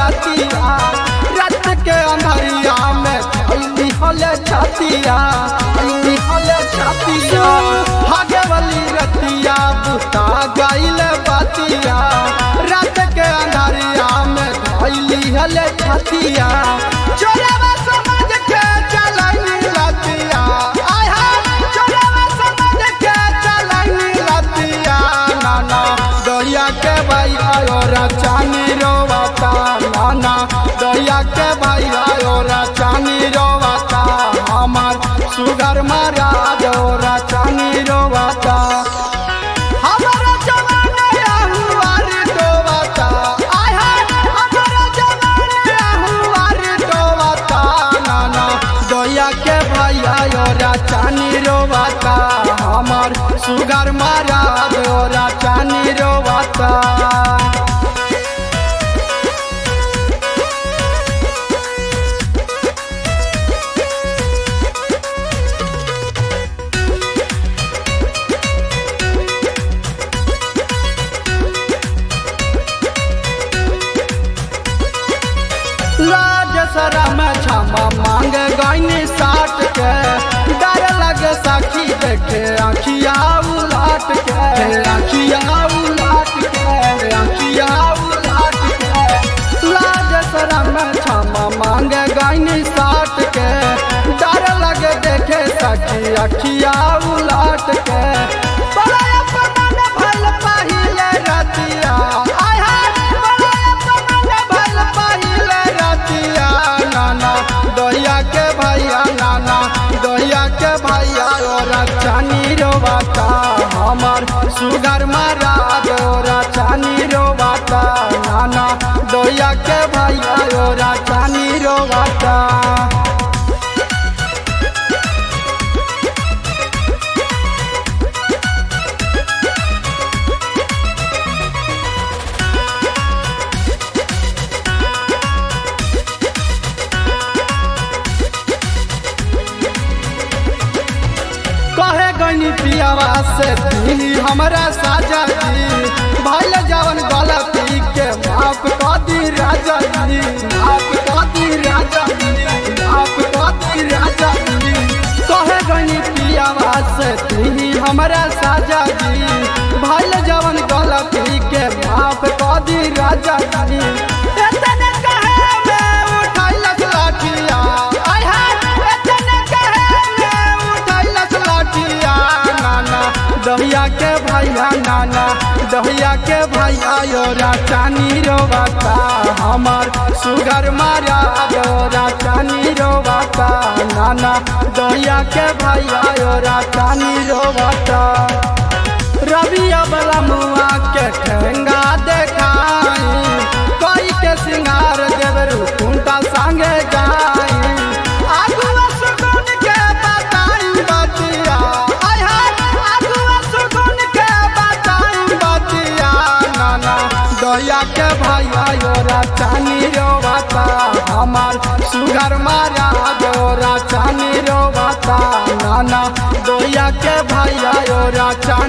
बतिया रात के अंधरिया में धैली हले छतिया भागे वाली रतिया बुता गइल बतिया रात के अंधरिया में धैली हले छतिया चोरवा समझ के चलनी लतिया आय हाय चोरवा समझ के चलनी लतिया नाना दरिया के भाई आयो राचानी रोवाता नाना दरिया के भाई आयो राचानी रोवाता हमार सुगर मारा दो राचानी रोवाता हमारा जवान हुआर डोवाता आय हाय हमारा जवान हुआर डोवाता नाना दरिया के भाई आयो राचानी रोवाता हमार सुगर मारा दो राचानी रोवाता लाज शरम क्षमा मांग गईनी साट के डर लगे साखी देखे आखिया उलाट के लाज शरम क्षमा मांग गईनी साट के डर लगे देखे साखी आखिया उलाट के बड़ा अपमान भल पहिले रतिया आय हाय बड़ा अपमान भल पहिले रतिया नाना दहिया के भैया नाना दहिया के भैया और राचानी रोवाता हमार सुगर मारा दो राचानी रोवाता नाना दहिया के भैया और राचानी रोवाता कहे गनी पियावा से दी हमरा साजा जी भाई जवन गलती के माफ कर दी राजा जी कहे गनी पियावा से दी हमरा साजा जी भाई जवन गलती के माफ कर दी राजा जी इतने कहे में उठाइलस लाठिया आय हाय इतने कहे में उठाइलस लाठिया नाना दहिया के भैया नाना दहिया के भैया यो राचानी रोवाता हमार सुगर मारा दो राचानी रोवाता नाना दहिया के भैया यो राचानी रोवाता रबिया वाला मुआ के ठेंगा देखाई कोई के सिंगार देवरू कुंटा संगे जाई आगुआ सुगुन के बताई बतिया आय हाय आगुआ सुगुन के बताई बतिया नाना दया के भैया यो राचानी रोवाता हमार सुगर मारा दो राचानी रोवाता नाना दया के भैया यो राचानी